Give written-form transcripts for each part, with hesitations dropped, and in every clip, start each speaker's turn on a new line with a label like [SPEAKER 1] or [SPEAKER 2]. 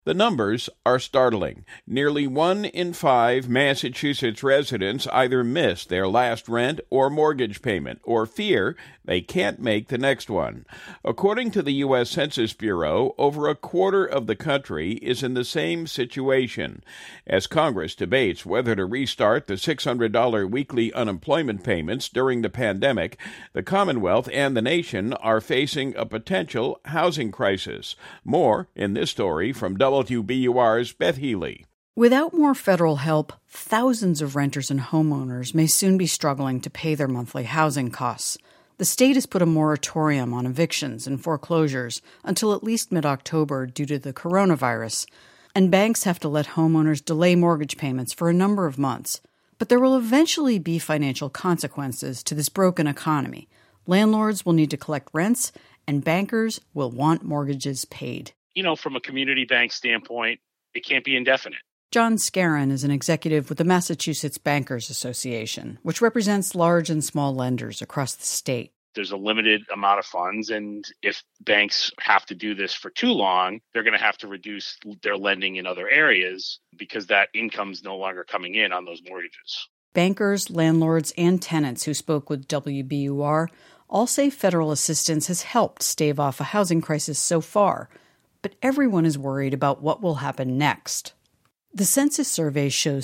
[SPEAKER 1] The numbers are startling. Nearly 1 in 5 Massachusetts residents either miss their last rent or mortgage payment or fear they can't make the next one. According to the U.S. Census Bureau, over a quarter of the country is in the same situation. As Congress debates whether to restart the $600 weekly unemployment payments during the pandemic, the Commonwealth and the nation are facing a potential housing crisis. More in this story from WBUR's Beth Healy.
[SPEAKER 2] Without more federal help, thousands of renters and homeowners may soon be struggling to pay their monthly housing costs. The state has put a moratorium on evictions and foreclosures until at least mid-October due to the coronavirus, and banks have to let homeowners delay mortgage payments for a number of months. But there will eventually be financial consequences to this broken economy. Landlords will need to collect rents, and bankers will want mortgages paid.
[SPEAKER 3] From a community bank standpoint, it can't be indefinite.
[SPEAKER 2] John Scarron is an executive with the Massachusetts Bankers Association, which represents large and small lenders across the state.
[SPEAKER 3] There's a limited amount of funds, and if banks have to do this for too long, they're going to have to reduce their lending in other areas because that income's no longer coming in on those mortgages.
[SPEAKER 2] Bankers, landlords, and tenants who spoke with WBUR all say federal assistance has helped stave off a housing crisis so far, but everyone is worried about what will happen next. The census survey shows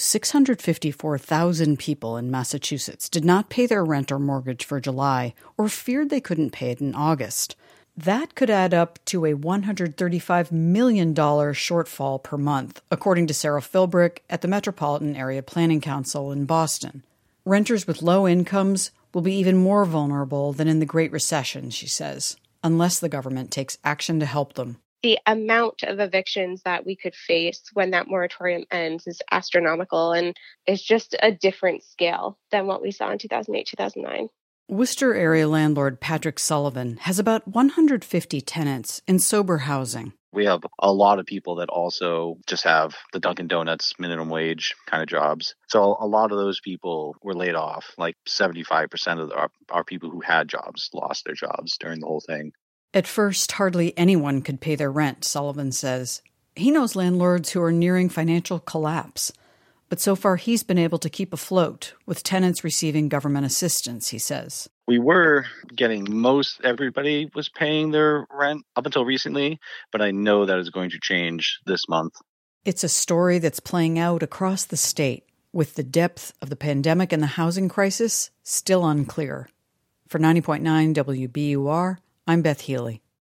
[SPEAKER 2] 654,000 people in Massachusetts did not pay their rent or mortgage for July or feared they couldn't pay it in August. That could add up to a $135 million shortfall per month, according to Sarah Philbrick at the Metropolitan Area Planning Council in Boston. Renters with low incomes will be even more vulnerable than in the Great Recession, she says, unless the government takes action to help them.
[SPEAKER 4] The amount of evictions that we could face when that moratorium ends is astronomical, and it's just a different scale than what we saw in 2008, 2009.
[SPEAKER 2] Worcester area landlord Patrick Sullivan has about 150 tenants in sober housing.
[SPEAKER 5] We have a lot of people that also just have the Dunkin' Donuts minimum wage kind of jobs. So a lot of those people were laid off. Like 75% of our people who had jobs lost their jobs during the whole thing.
[SPEAKER 2] At first, hardly anyone could pay their rent, Sullivan says. He knows landlords who are nearing financial collapse. But so far, he's been able to keep afloat, with tenants receiving government assistance, he says.
[SPEAKER 5] We were getting everybody was paying their rent up until recently, but I know that is going to change this month.
[SPEAKER 2] It's a story that's playing out across the state, with the depth of the pandemic and the housing crisis still unclear. For 90.9 WBUR, I'm Beth Healy.